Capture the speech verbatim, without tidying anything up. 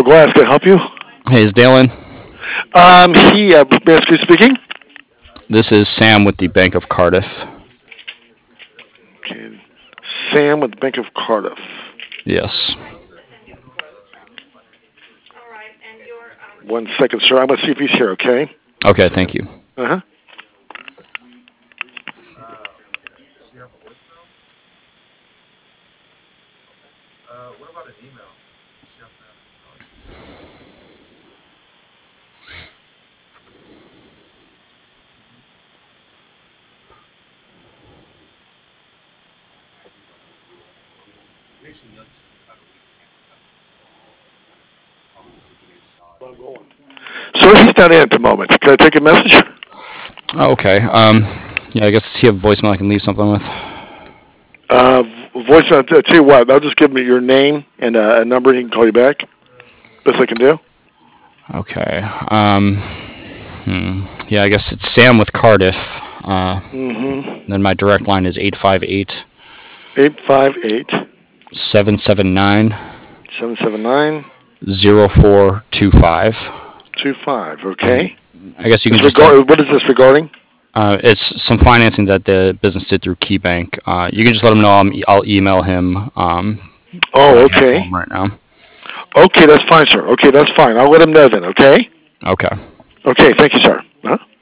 Glass, can I help you? Hey, is Dale in? Um, he, uh, Mansky speaking. This is Sam with the Bank of Cardiff. Okay. Sam with the Bank of Cardiff. Yes. One second, sir. I'm going to see if he's here, okay? Okay, thank you. Uh-huh. Sir, he's not in at the moment. Can I take a message? Oh, okay. Um, yeah, I guess does he have voicemail I can leave something with? Uh, voice, I'll tell you what. I'll just give him your name and uh, a number, and he can call you back. Best I can do. Okay. Um, hmm. Yeah, I guess it's Sam with Cardiff. Uh, mm-hmm. Then my direct line is eight five eight. eight five eight. seven seven nine. seven seven nine. zero four two five. two five, okay. I guess you can It's just... regard- what is this regarding? Uh, it's some financing that the business did through KeyBank. Uh, you can just let him know. I'm, I'll email him. Um, oh, okay. Right now. Okay, that's fine, sir. Okay, that's fine. I'll let him know then, okay? Okay. Okay, thank you, sir. Huh?